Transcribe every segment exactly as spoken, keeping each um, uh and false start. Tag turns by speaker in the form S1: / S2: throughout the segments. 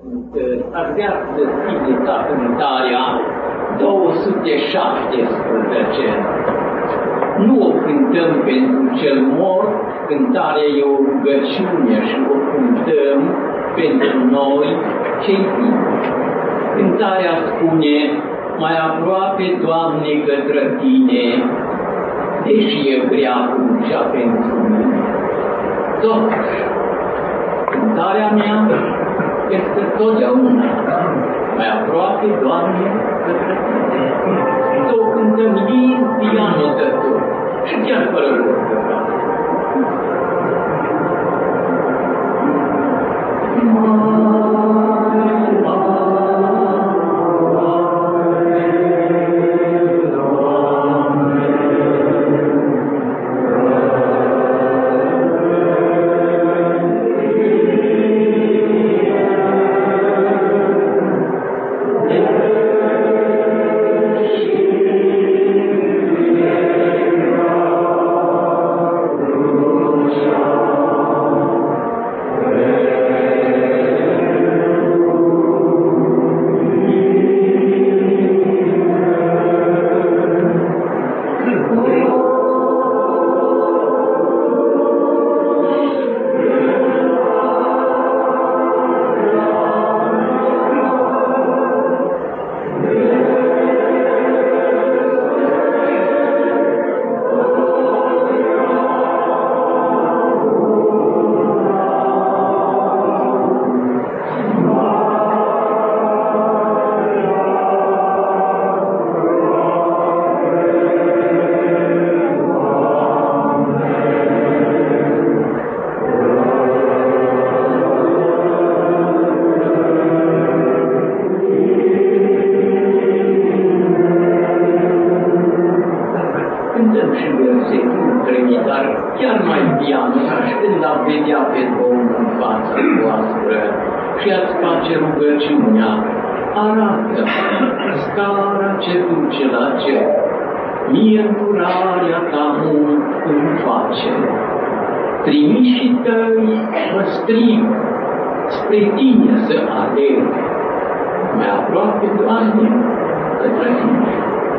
S1: Aș vrea să țineți la cântarea două sute șaptesprezece. Nu o cântăm pentru cel mort, cântarea e o rugăciune și o cântăm pentru noi cei vii. Cântarea spune: mai aproape, Doamne, către Tine, deși e grea crucea pentru mine. Totuși, cântarea mea este totdeauna mai aproape, Doamne, către Tine. Să o cântăm din pianul tău și chiar fără lucruri. Trimișii tăi mă strig spre Tine să alerg, mai aproape, Doamne, către Tine.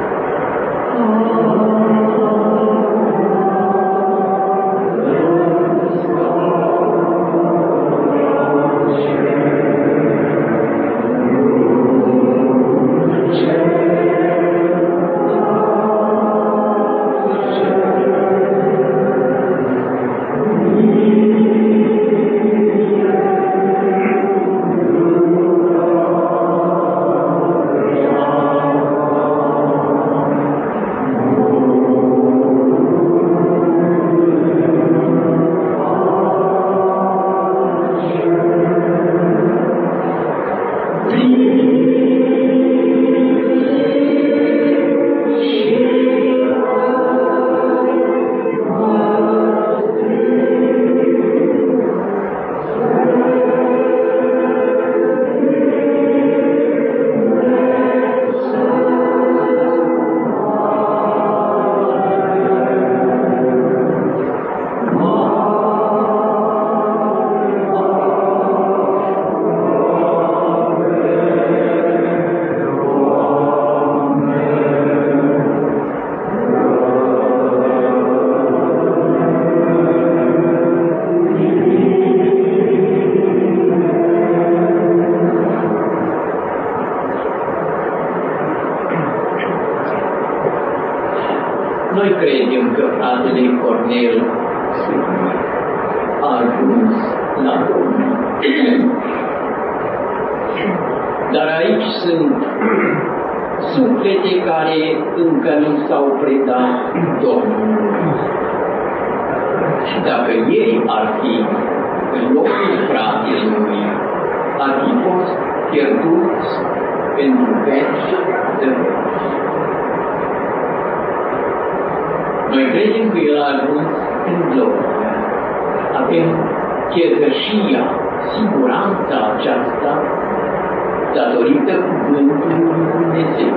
S1: Noi credem că fratele Cornel a ajuns la Domnul. Dar aici sunt suflete care încă nu s-au predat Domnului. Și dacă ei ar fi în locul fratelui, ar fi fost pierduți pentru veci de veci. Noi credem că El a ajuns în glorie. Avem chezășia, siguranța aceasta, datorită cuvântului lui Dumnezeu.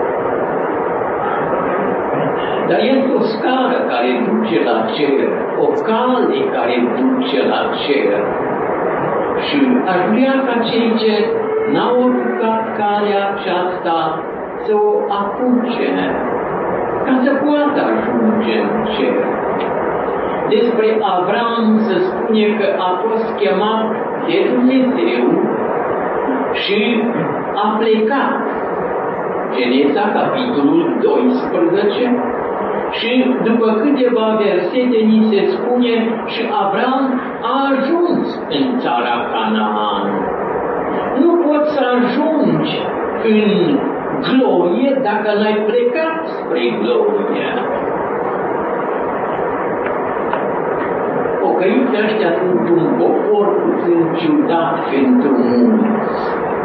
S1: Dar este o scară care duce la cer, o cale care duce la cer. Și aș vrea ca cei ce n-au urcat calea aceasta să o apuce, ca să poată ajunge în cer. Despre Avram se spune că a fost chemat de Dumnezeu și a plecat. Geneza, capitolul doisprezece, și după câteva versete ni se spune și Avram a ajuns în țara Canaan. Nu poți să ajungi în glorie dacă n-ai plecat spre glorie. Pocăiții ăștia sunt un popor puțin ciudat pentru mulți.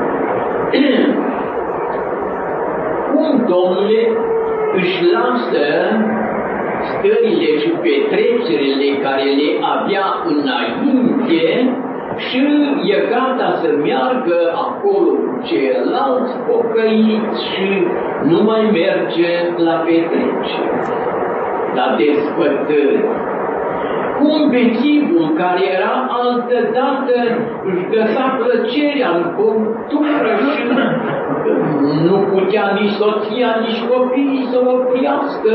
S1: Cum, Domnule, își lasă stările și petrecerile care le avea înainte și e gata să meargă acolo cu ceilalți pocăiți și nu mai merge la petrecere, la despătări. Cum bețivul care era altădată își găsa plăcerea în băutură și nu putea nici soția, nici copiii să o oprească,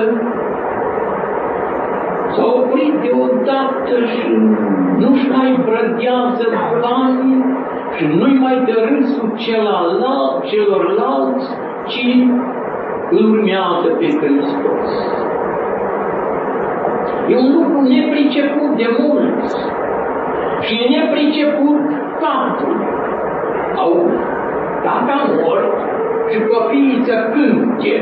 S1: s-a oprit deodată și nu-și mai brădează banii și nu-i mai dă râsul celorlalți, ci îl urmează pe Hristos. E un lucru nepriceput de mulți și e nepriceput faptul. Au tata mort și copiii să cânte.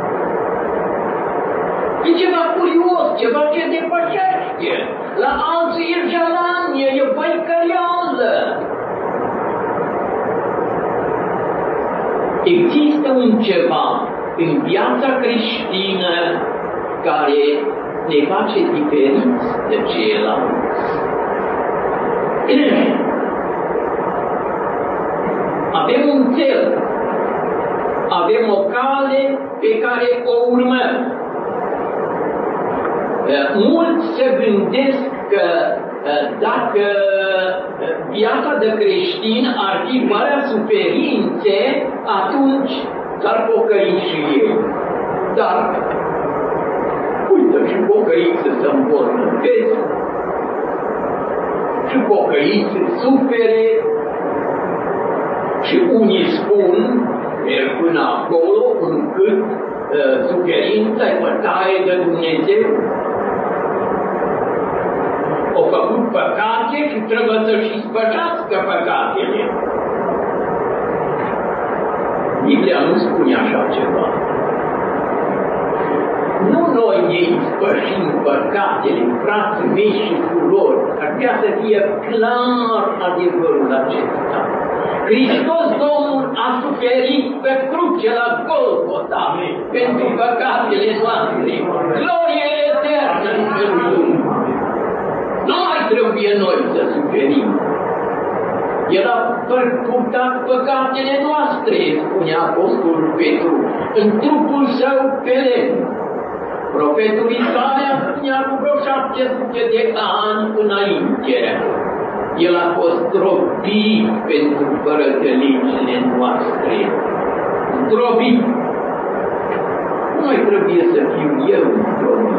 S1: E ceva curios, ceva ce depășește. La alții e jalanie, e băicăreală. Există un ceva în viața creștină care ne face diferiți de ceilalți. Avem un cel, avem o cale pe care o urmăm. Mulți se gândesc că dacă viața de creștin ar fi fără suferințe, atunci s-ar pocăi și ei. Dar uită și pocăiți să îmbolnăvesc, și pocăiți sufere, și unii spun, merg până acolo, încât uh, suferința e bătaie de Dumnezeu. Au făcut păcate și trebuie să-și spășească păcatele. Biblia nu spune așa ceva. Nu noi ei spășim păcatele, frații mei și surori, ar putea să fie clar adevărul acesta. Hristos Domnul a suferit pe cruce la Golgota pentru păcatele noastre. Glorie eternă în cerul. Nu mai trebuie noi să suferim. El a purtat păcatele noastre, spunea Apostolul Petru, în trupul său pe lemn. Profetul Isaia spunea cu vreo șapte sute de ani înainte. El a fost zdrobit pentru părătălicile noastre. Zdrobit. Noi trebuie să fiu eu zdrobit.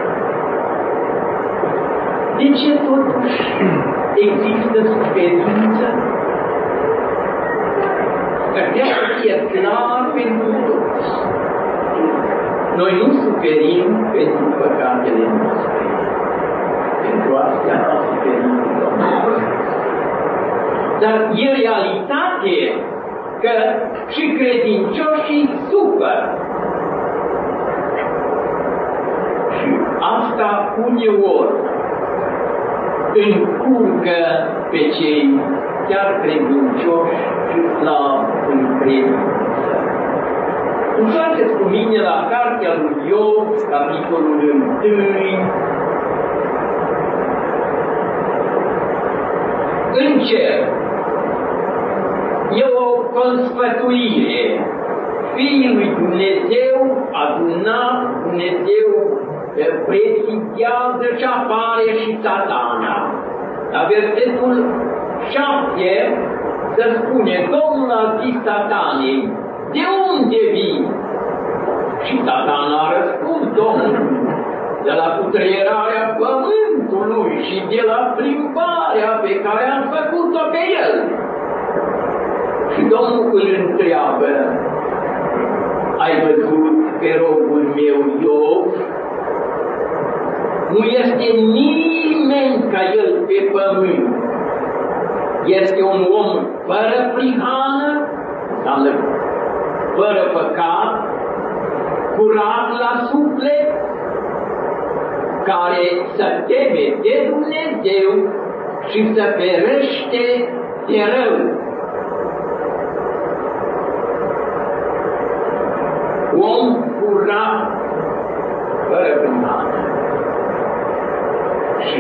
S1: De ce totuși există suferință? Că trebuie să fie clar pentru toți. Noi nu suferim pentru păcatele noastre. Pentru astea a suferit Domnul. Dar e realitate că și credincioșii suferă. Și asta uneori încurcă pe cei chiar credincioși și slabi în credință. Întoarceți cu mine la cartea lui Iov, capitolul unu. În cer e o consfătuire. Fiii lui Dumnezeu, adunat, Dumnezeu prezidează și apare și Satana. La versetul șapte se spune, Domnul a zis Satanei, de unde vii? Și Satan a răspuns Domnului, de la cutreierarea pământului și de la plimbarea pe care am făcut-o pe el. Și Domnul îl întreabă, ai văzut pe robul meu Iov? Nu este nimeni ca el pe pământ. Este un om fără prihană, înseamnă fără păcat, curat la suflet, care să teme de Dumnezeu și să ferește de rău. Om curat, fără prihană. Și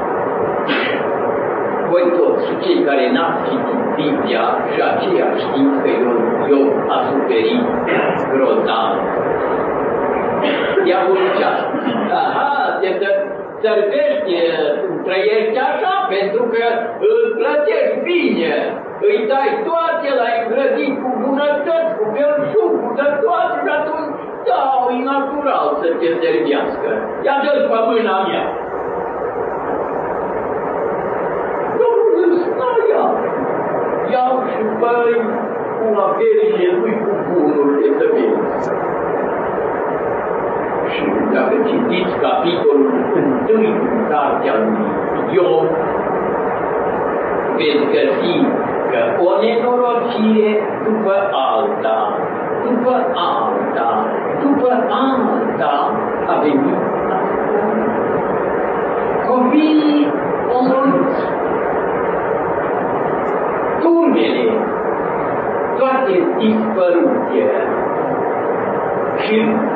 S1: voi toți și cei care n-ați citit Biblia și aceia știți că Iov a suferit grozav. Diavolul ce-a spus? Aha, te servești, trăiești așa, pentru că îl plătești bine, îi dai toate, l-ai îngrădit cu bunătăți, cu belșug, cu toate și atunci, da, e natural să te servească. Ia dă-l pe mâna mea. Iau și băi cu averile lui, cu bunurile să vezi. Și dacă citiți capitolul întâi din cartea lui Iov, veți găsi că o nenorocire după alta, după alta, după alta a venit la copiii omorâți. Turmele, toate dispărute. Și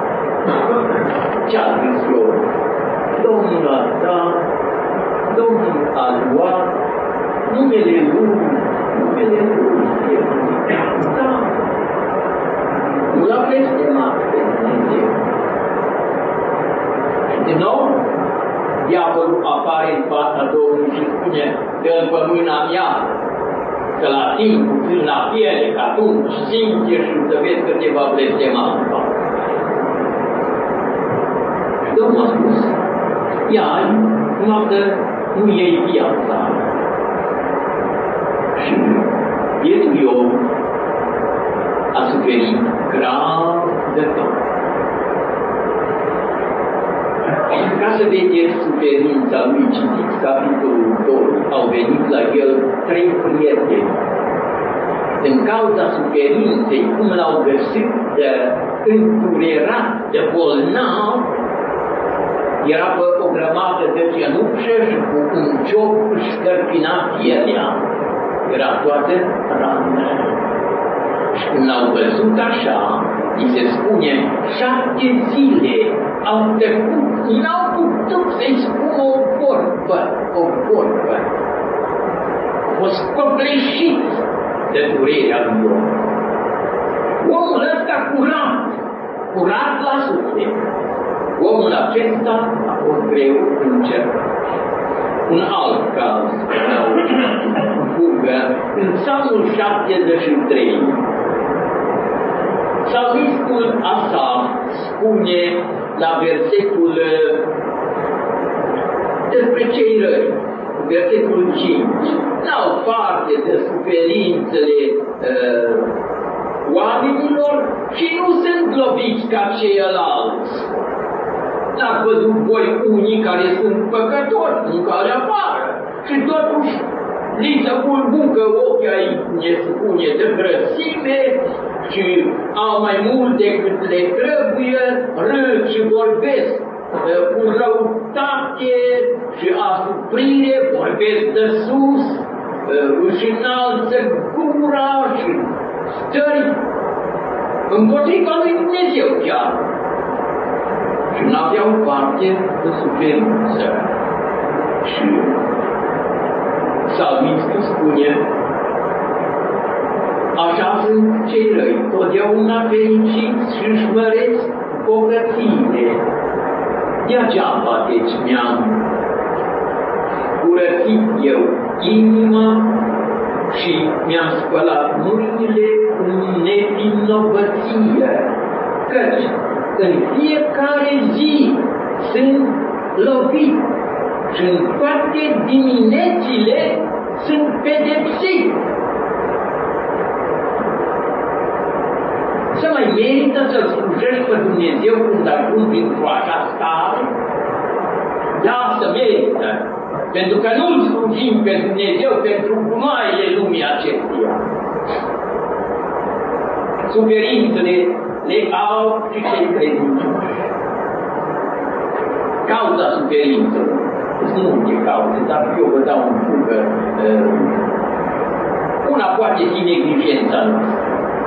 S1: ce-a zis eu? Domnul a dat, Domnul a luat, numele Lui, numele Lui, da. Nu l-a blestemat pe Dumnezeu. Și din nou, diavolul apare în fața Domnului și spune, dă-l pe mâna mea, să-l ating cu cârna piele, că atunci simte și să vezi că te va blestema în față. Și Domnul a spus, ia, numai că nu iei viața. Și vietul Iov a suferit grav de tot. Și ca să vedeți suferința lui, citiți capitolul doi, au venit la el trei prieteni. În cauza suferinței, cum l-au găsit de înturerat, de bolnav, era pe o grămadă de cenușă și cu un cioc își scărpina pielea. Era toată rană. Și când l-au văzut așa, îi se spune, șapte zile au trecut, n-au putut să-i spună o vorbă, o vorbă. A fost copleșit de durerea lui om. Omul ăsta curat, curat la suflet. Omul acesta a fost greu încercat. Un alt caz, în fugă, în Psalmul șaptezeci și trei, Psalmistul Asaf spune la versetul despre cei răi, versetul cinci, n-au parte de suferințele uh, oamenilor și nu sunt loviți ca ceilalți. N-ați văzut voi unii care sunt păcători în care apară și totuși li se bulbucă ochii aici, ne spune, de grăsime și au mai mult decât le trebuie, râd și vorbesc cu răutate și asuprire, vorbesc de sus, își înalță gura și stări împotriva lui Dumnezeu chiar. Și n-aveau parte de suferință. Și Psalmistul spune, așa sunt cei răi, totdeauna fericiți și își măresc bogățiile. Degeaba deci mi-am curățit eu inima și mi-am spălat mâinile în nevinovăție, căci în fiecare zi sunt lovit și în toate diminețile sunt pedepsit. Se mai merită să-L slujești pe Dumnezeu când ajungi într-o așa stare? Da, se merită. Pentru că nu-L slujim pe Dumnezeu pentru gunoaiele lumii acesteia. Suferințele le au și cei credincioși. Cauza suferințelor. Sunt multe cauze, dar eu vă dau un fugă. Una poate fi neglijența noastră.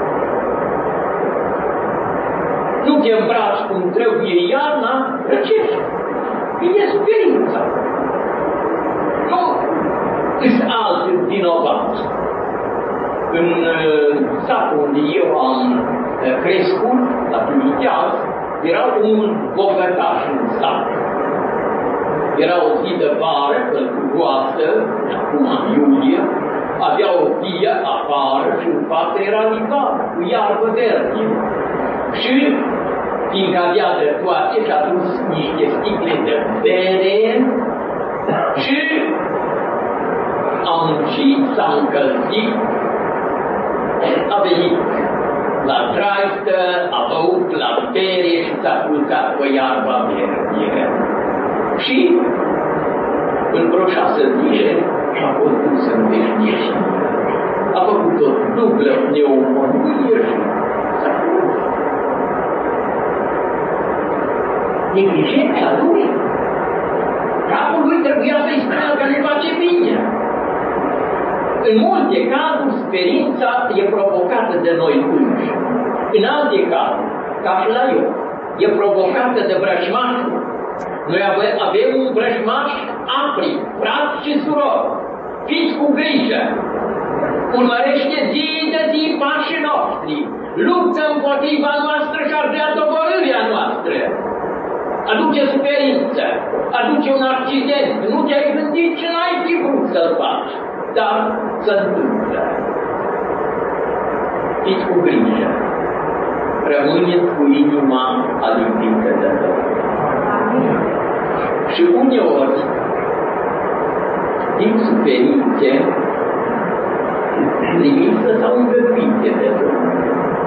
S1: Nu te îmbraci cum trebuie iarna, răcești. Vine suferința. Nu îți alt vinovat. În satul unde eu am crescut, la Timișoara, era un bogătaș în sat. Era o zi de vară, călduroasă, acum în iulie, avea o vie afară și în față era livar, cu iarbă verde. Și, fiindcă avea de toate, și-a dus niște sticle de bere și a muncit, s-a încălzit, a venit la traistă, a băut la bere și s-a culcat pe iarba verde. Și, în vreo șase zile, a fost dus în veșnicie. A făcut o dublă pneumonie și s-a făcut. Neglijența lui. Capul lui trebuia să-i spună că ne face bine. În multe cazuri, suferința e provocată de noi înși. În alte cazuri, ca și la eu, e provocată de vrăjmașul. Noi avem un vrăjmaș apri, frat și suror. Fiți cu grijă! Urmărește zi de zi pașii noștri. Luptă împotriva noastră și ar vrea doborârea noastră. Aduce suferință, aduce un accident. Nu te-ai gândit și n-ai fi vrut să-l faci. Dar se întâmplă. Fiți cu grijă. Rămâneți cu inima alintită de tot. Și uneori, din suferințe, limită sau îngăduite de Domnul.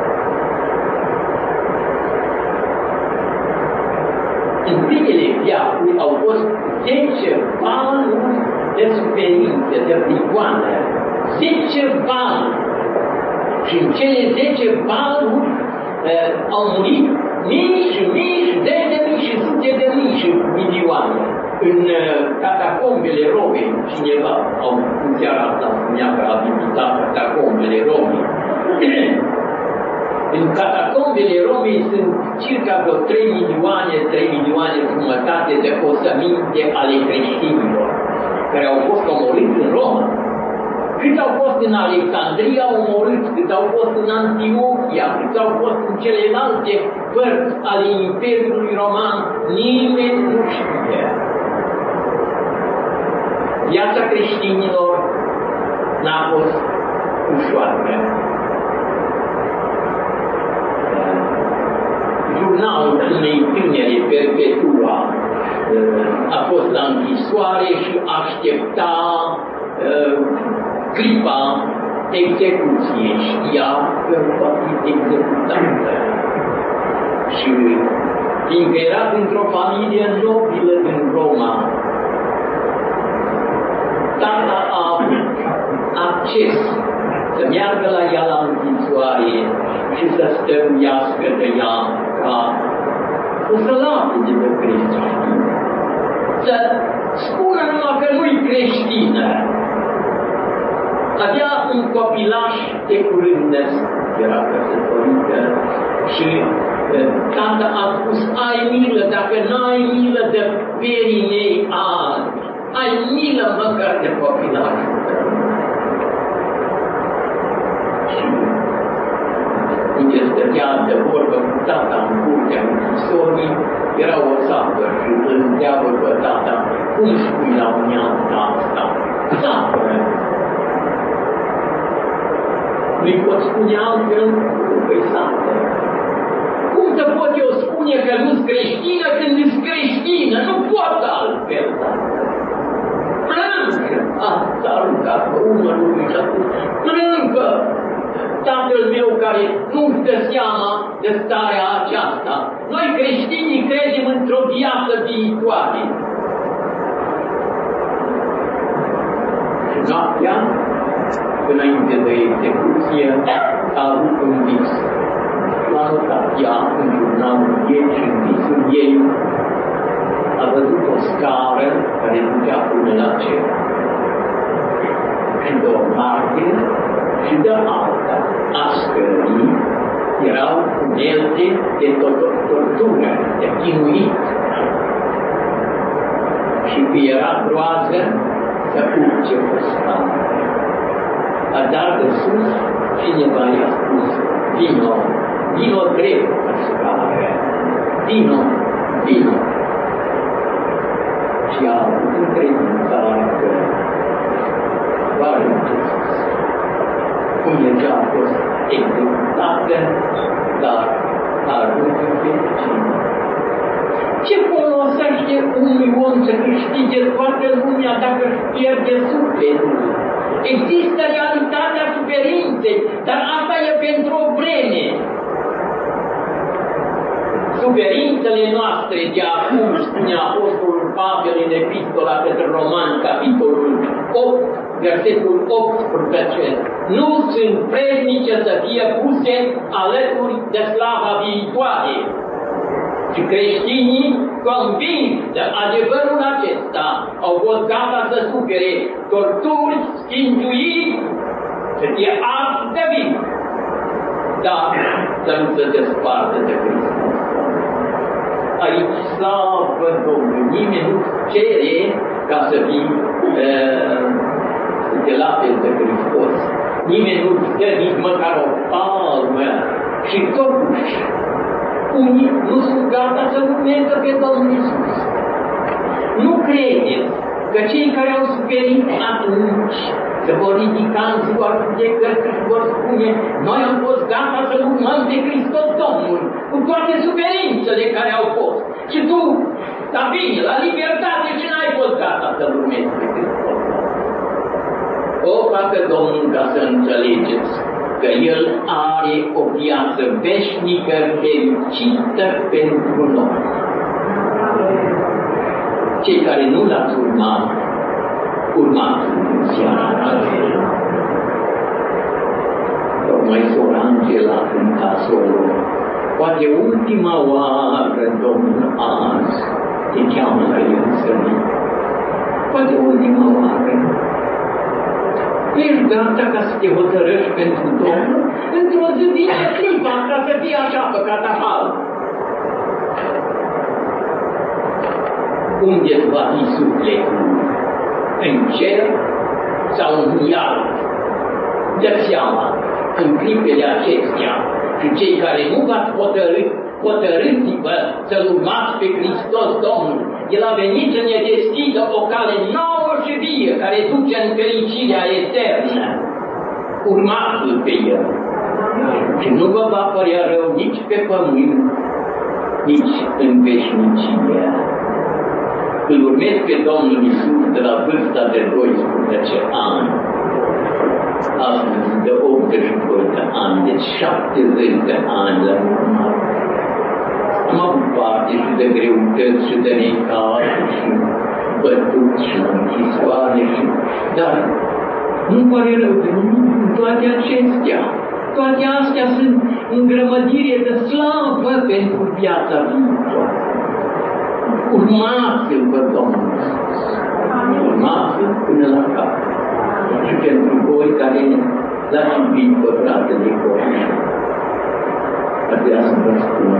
S1: În primele viacuri au fost zece valuri de suferințe, de prigoană. Zece valuri. Și în cele zece valuri uh, au murit mii și mii și zeci de mii și sute de mii și milioane. În uh, catacombele Romei, cineva au în seara asta spunea că a vizitat catacombele Romei. În catacombele Romei sunt circa vreo trei milioane, trei milioane jumătate de osăminte ale creștinilor, care au fost omorâți în Roma. Cât au fost în Alexandria omorâți, cât au fost în Antiochia, cât au fost în celelalte părți ale Imperiului Roman, nimeni nu știe. Viața creștinilor n-a fost ușoară. Jurnalul unei tânere, Perpetua, a fost la închisoare și aștepta uh, clipa execuției. Știa că va fi executată. Și fiindcă era dintr-o familie nobilă din Roma, tata a avut acces să meargă la ea la închisoare și să stăruiască de ea ca o să lapide de creștină. Să spună numai că nu-i creștină. Avea un copilaș de curând născut, era căsătorită și tata a spus, ai milă, dacă n-ai milă de perii mei albi, ai milă măcar de copilașul tău. Și unde stătea de vorbă cu tata în curtea închisorii, era o țapă și îl întreabă pe tata, cum spui la unealta asta? Țapă! Nu-i pot spune altfel, păi sate. Cum să pot eu spune că nu-s creștină când nu-s creștină? Nu pot altfel. Plâncă! Ah, s-a aruncat pe umărul lui și a spus, plâncă! Tatăl meu care nu-și dă seama de starea aceasta. Noi creștinii credem într-o viață viitoare. Și noaptea, înainte de execuție, a avut un vis. L-a notat ea în jurnalul ei și în visul ei. A văzut o scară care ducea până la cer. Și de o parte și de alta a scării erau unelte de tortură, de chinuit. Și că era groază să urce pe scară. Dar de sus cineva i-a spus, vino, vino drept pe scară, vino, vino. Și a avut încredințarea că doar cum e a fost executată, dar a ajuns în fericire. Ce folosește unui om să câștige toată lumea dacă își pierde sufletul? Există realitatea suferinței, dar asta e pentru o vreme. Suferințele noastre de acum, spune Apostolul Pavel în Epistola către Romani, capitolul opt, versetul optsprezece, nu sunt vrednice să fie puse alături de slava viitoare. Și creștinii, convinși de adevărul acesta, au fost gata să sufere torturi, schingiuiri, să fie arși de vin, dar să nu se despartă de Hristos. Aici, slavă Domnului, nimeni nu cere ca să fii uh, de la fel de Hristos. Nimeni nu dă nici măcar o palmă. Și totuși, unii nu sunt gata să urmeze pe Domnul Iisus. Nu credeți că cei care au suferit atunci se vor ridica în ziua judecății și vor spune, noi am fost gata să urmăm pe Hristos Domnul, cu toate suferințele care au fost. Și tu, dar bine, la libertate și n-ai fost gata să-L urmezi pe Hristos Domnul. O facă Domnul ca să înțelegeți că El are o viață veșnică, fericită pentru noi. Cei care nu l-ați urmat, urmați în seara aceea. Tocmai sora Angela cânta solo. Poate ultima oară, Domnul, azi te cheamă la El să vii. Poate ultima oară. Ești gata ca să te hotărăști pentru Domnul? Într-o zi vine clipa ca să fie așa pe catafal. Unde va fi sufletul? În cer sau în iad? Dă seama, în clipele acestea, și cei care nu v-ați hotărât, hotărâți-vă să-L urmați pe Hristos Domnul. El a venit să ne deschidă o cale nouă și vie, care duce în fericirea eternă. Urmați-L pe El. Și nu vă va părea rău nici pe pământ, nici în veșnicie. Îl urmez pe Domnul Iisus de la vârsta de doisprezece ani. Astăzi de optzeci și doi de ani, deci șaptezeci de ani la urmă. Am avut parte și de greutăți și de necaz și bătut și închisoare și... Dar nu pare rău de nimic toate acestea. Toate astea sunt îngrămădire de slavă pentru viața viitoare. Urmați-L pe Domnul Iisus. Urmați-L până la capăt. Și pentru voi care l-ați iubit pe fratele Cornel, ar vrea să vă spun,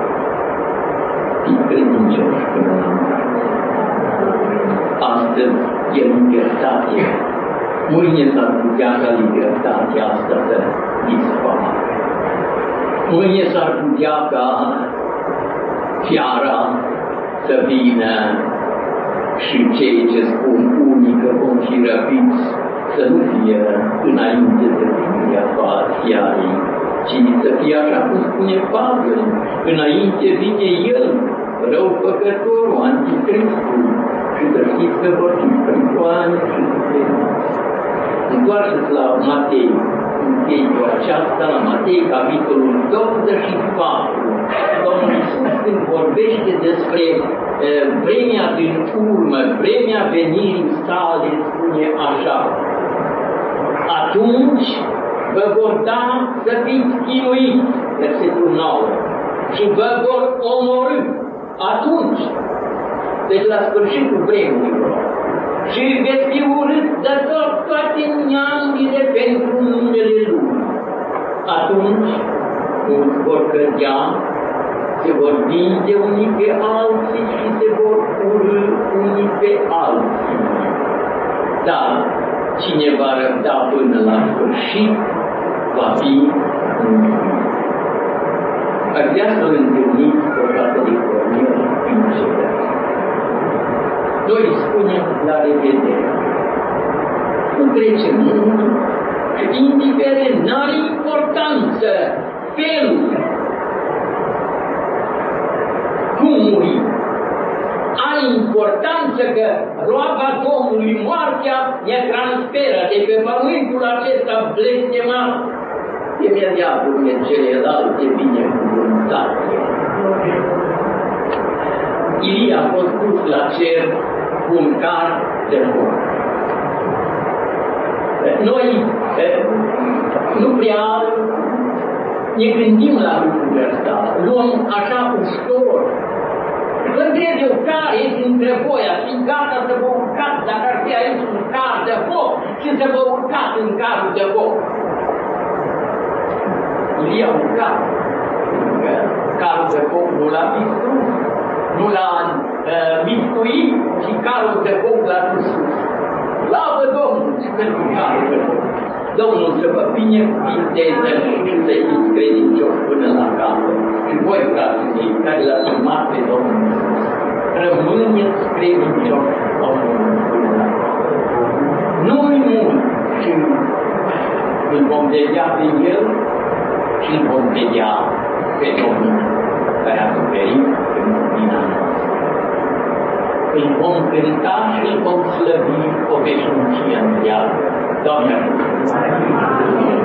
S1: fiți credincioși până la moarte. Astăzi e libertate. Mâine s-ar putea ca libertatea asta să dispară. Mâine s-ar putea ca fiara să vină și cei ce spun unii că vom fi răpiți să nu fie înainte de primirea Fiarei, ci să fie așa cum spune Pavel, înainte vine El, răufăcătorul, anticristul, și să știți că vor fi pricoane și suferințe. Întoarceți la Matei, închei cu aceasta, la Matei, capitolul douăzeci și patru. Domnul Iisus, când vorbește despre e, vremea din urmă, vremea venirii sale, spune așa: atunci vă vor da să fiți chinuiți, versetul nouă, și vă vor omorî. Atunci, deci la sfârșitul vremurilor, și veți fi urâți de tot toate neamurile pentru numele Lui. Atunci, mulți vor cădea, se vor vinde unii pe alții și se vor urâ unii pe alții. Dar cine va răbda până la sfârșit, va fi mântuit. Ar vrea să-l întâlniți odată de Cornel în cedeață. Noi spunem la revedere. Nu trece mult și indiferent, n-are importanță felul cum muri. Are importanță că roaba Domnului, moartea, ne transferă de pe pământul acesta blestemat. Imediat urme celelalte binecuvântate. Ilia a fost pus la cer cu un car de foc. Noi nu prea ne gândim la lucrurile astea, luăm așa ușor. Vă întreb eu care este între voi, ați fi gata să vă urcați dacă ar fi aici un car de foc și să vă urcați în carul de foc. Ilia a urcat, carul de foc nu l-a distrus, nu l-a uh, mistuit, ci carul de foc l-a dus sus. Slavă Domnului pentru carul de foc! Domnul să vă binecuvinteze și să fiți credincioși până la capăt. Și voi, frații mei, care l-ați urmat pe Domnul Iisus, rămâneți credincioși la Domnul până la capăt. Nu-i mult și îl vom vedea pe El și îl vom vedea pe Domnul care a suferit în lumina noastră. Îl vom cânta și îl vom slăvi o veșnicie întreagă. Doamne,